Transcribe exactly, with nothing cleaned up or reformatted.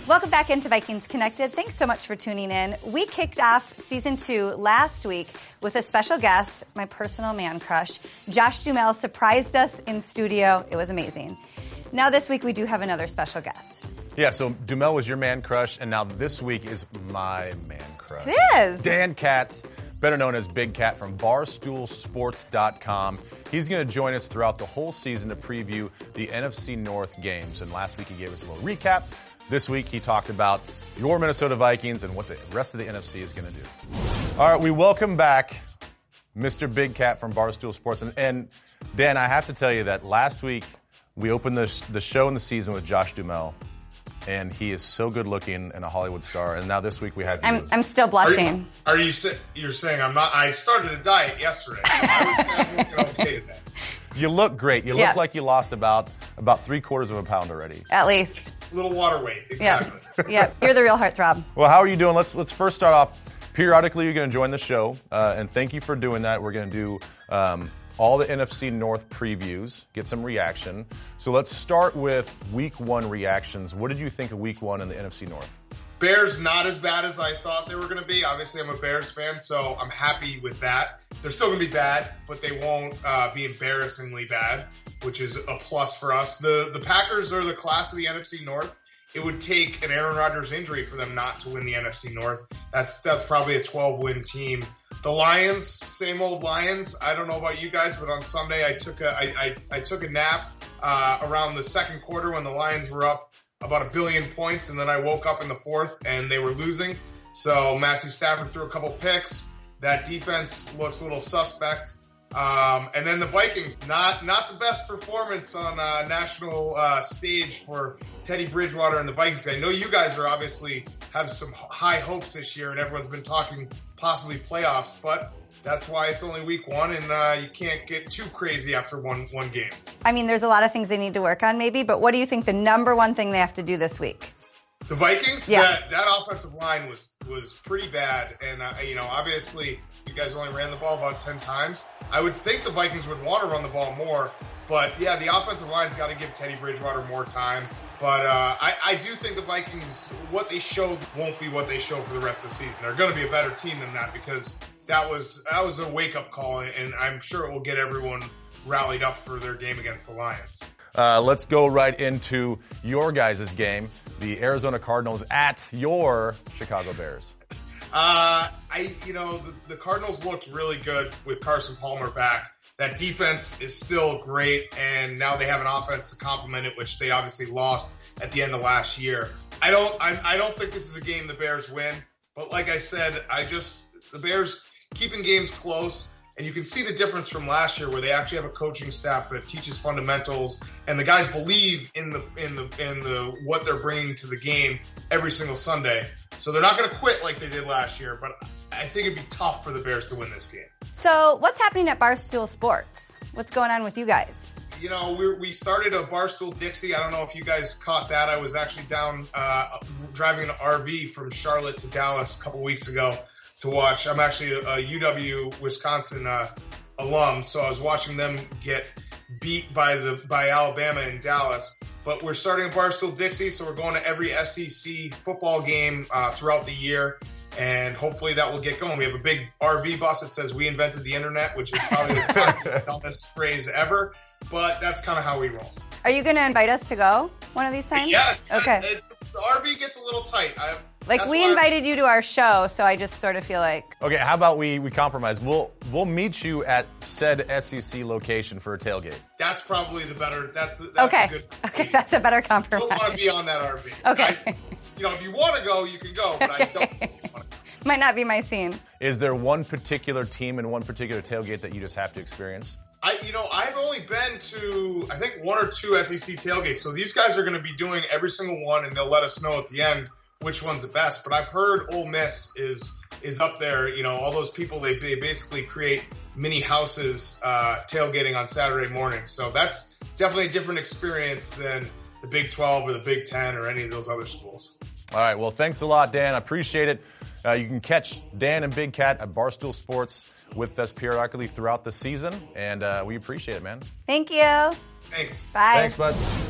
Welcome back into Vikings Connected. Thanks so much for tuning in. We kicked off season two last week with a special guest, my personal man crush. Josh Duhamel surprised us in studio. It was amazing. Now this week we do have another special guest. Yeah, so Duhamel was your man crush, and now this week is my man crush. It is. Dan Katz, better known as Big Cat from Barstool Sports dot com. He's going to join us throughout the whole season to preview the N F C North games. And last week he gave us a little recap. This week he talked about your Minnesota Vikings and what the rest of the N F C is going to do. All right, we welcome back Mister Big Cat from Barstool Sports. And, and Dan, I have to tell you that last week we opened the, the show in the season with Josh Duhamel. And he is so good looking and a Hollywood star. And now this week we have you. I'm, I'm still blushing. Are you, are you you're saying I'm not? I started a diet yesterday. So I would say I'm looking okay today. You look great. You Yeah. look like you lost about about three quarters of a pound already. At least. Little water weight, exactly. Yeah. Yeah. You're the real heartthrob. Well, how are you doing? Let's let's first start off. Periodically, you're going to join the show, uh, and thank you for doing that. We're going to do um, all the N F C North previews, get some reaction. So let's start with Week One reactions. What did you think of Week One in the N F C North? Bears not as bad as I thought they were going to be. Obviously, I'm a Bears fan, so I'm happy with that. They're still going to be bad, but they won't uh, be embarrassingly bad, which is a plus for us. The the Packers are the class of the N F C North. It would take an Aaron Rodgers injury for them not to win the N F C North. That's that's probably a twelve-win team. The Lions, same old Lions. I don't know about you guys, but on Sunday I took a I, I, I took a nap uh, around the second quarter when the Lions were up about a billion points, and then I woke up in the fourth and they were losing. So Matthew Stafford threw a couple picks. That defense looks a little suspect. Um, and then the Vikings, not not the best performance on a national uh, stage for Teddy Bridgewater and the Vikings. I know you guys are obviously have some high hopes this year, and everyone's been talking possibly playoffs, but that's why it's only week one, and uh, you can't get too crazy after one one game. I mean, there's a lot of things they need to work on maybe, but what do you think the number one thing they have to do this week? The Vikings, Yeah. that, that offensive line was was pretty bad. And, uh, you know, obviously you guys only ran the ball about ten times. I would think the Vikings would want to run the ball more. But, yeah, the offensive line's got to give Teddy Bridgewater more time. But uh, I, I do think the Vikings, what they showed won't be what they show for the rest of the season. They're going to be a better team than that because that was that was a wake-up call, and I'm sure it will get everyone rallied up for their game against the Lions. Uh, let's go right into your guys' game, the Arizona Cardinals at your Chicago Bears. Uh, I, you know, the, the Cardinals looked really good with Carson Palmer back. That defense is still great, and now they have an offense to complement it, which they obviously lost at the end of last year. I don't, I, I don't think this is a game the Bears win, but like I said, I just the Bears keeping games close. And you can see the difference from last year where they actually have a coaching staff that teaches fundamentals and the guys believe in the in the in the what they're bringing to the game every single Sunday. So they're not going to quit like they did last year, but I think it'd be tough for the Bears to win this game. So what's happening at Barstool Sports? What's going on with you guys? You know, we we started a Barstool Dixie. I don't know if you guys caught that. I was actually down uh, driving an R V from Charlotte to Dallas a couple weeks ago to watch. I'm actually a, a U W Wisconsin uh, alum, so I was watching them get beat by the by Alabama in Dallas. But we're starting a Barstool Dixie, so we're going to every S E C football game uh, throughout the year, and hopefully that will get going. We have a big R V bus that says "We invented the internet," which is probably the dumbest phrase ever, but that's kind of how we roll. Are you going to invite us to go one of these times? Yeah. Okay. It, the R V gets a little tight. I, Like, we invited you to our show, so I just sort of feel like... Okay, how about we, we compromise? We'll we'll meet you at said S E C location for a tailgate. That's probably the better... That's, that's okay. a good... Okay, that's a better compromise. I don't want to be on that R V. Okay. I, you know, if you want to go, you can go, but I don't want to go. Might not be my scene. Is there one particular team and one particular tailgate that you just have to experience? I, you know, I've only been to, I think, one or two S E C tailgates. So these guys are going to be doing every single one, and they'll let us know at the end which one's the best. But I've heard Ole Miss is is up there. You know, all those people, they, they basically create mini houses uh, tailgating on Saturday morning. So that's definitely a different experience than the Big twelve or the Big ten or any of those other schools. All right. Well, thanks a lot, Dan. I appreciate it. Uh, you can catch Dan and Big Cat at Barstool Sports with us periodically throughout the season, and uh, we appreciate it, man. Thank you. Thanks. Bye. Thanks, bud.